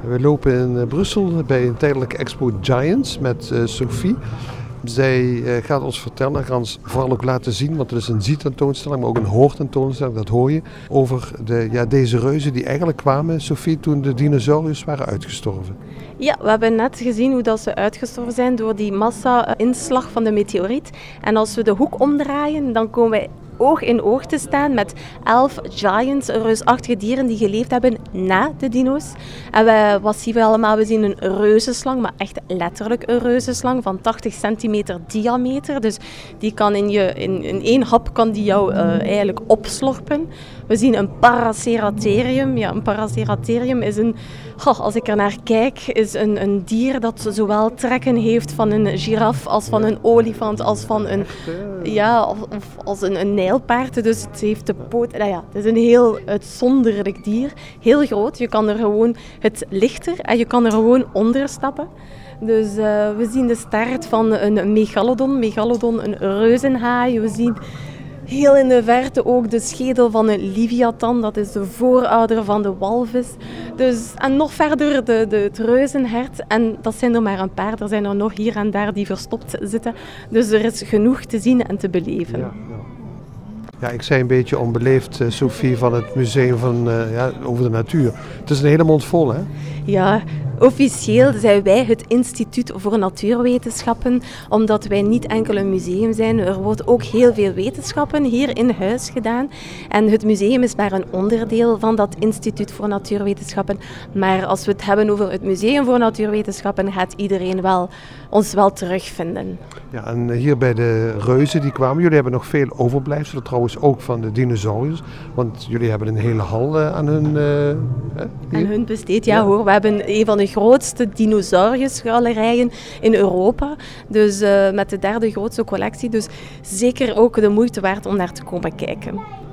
We lopen in Brussel bij een tijdelijke expo Giants met Sophie. Zij gaat ons vertellen, gaat ons vooral ook laten zien, want het is een ziet-tentoonstelling, maar ook een hoortentoonstelling, dat hoor je, over deze reuzen die eigenlijk kwamen, Sophie, toen de dinosauriërs waren uitgestorven. Ja, we hebben net gezien hoe dat ze uitgestorven zijn door die massa-inslag van de meteoriet. En als we de hoek omdraaien, dan komen wij oog in oog te staan met 11 giants, reusachtige dieren die geleefd hebben na de dino's. En wat zien we allemaal? We zien een reuzenslang, maar echt letterlijk een reuzenslang van 80 centimeter diameter. Dus die kan in één hap kan die jou eigenlijk opslorpen. We zien een Paraceratherium. Ja, een Paraceratherium is als ik er naar kijk, is een dier dat zowel trekken heeft van een giraf als van een olifant, als van als een nijlpaard. Dus het heeft de poot. Het is een heel uitzonderlijk dier. Heel groot. Je kan er gewoon, het lichter en je kan er gewoon onder stappen. Dus we zien de staart van een megalodon. Megalodon, een reuzenhaai. We zien heel in de verte ook de schedel van een Leviathan, dat is de voorouder van de walvis. Dus, en nog verder het reuzenhert. En dat zijn er maar een paar. Er zijn er nog hier en daar die verstopt zitten. Dus er is genoeg te zien en te beleven. Ja, ik zei een beetje onbeleefd, Sophie, van het museum over de natuur. Het is een hele mond vol, hè? Ja, officieel zijn wij het Instituut voor Natuurwetenschappen, omdat wij niet enkel een museum zijn. Er wordt ook heel veel wetenschappen hier in huis gedaan. En het museum is maar een onderdeel van dat Instituut voor Natuurwetenschappen. Maar als we het hebben over het Museum voor Natuurwetenschappen, gaat iedereen ons wel terugvinden. Ja, en hier bij de reuzen die kwamen, jullie hebben nog veel overblijfselen, trouwens ook van de dinosauriërs. Want jullie hebben een hele hal aan hun besteed, ja hoor. We hebben een van de grootste dinosauriusgalerijen in Europa. Dus met de derde grootste collectie. Dus zeker ook de moeite waard om naar te komen kijken.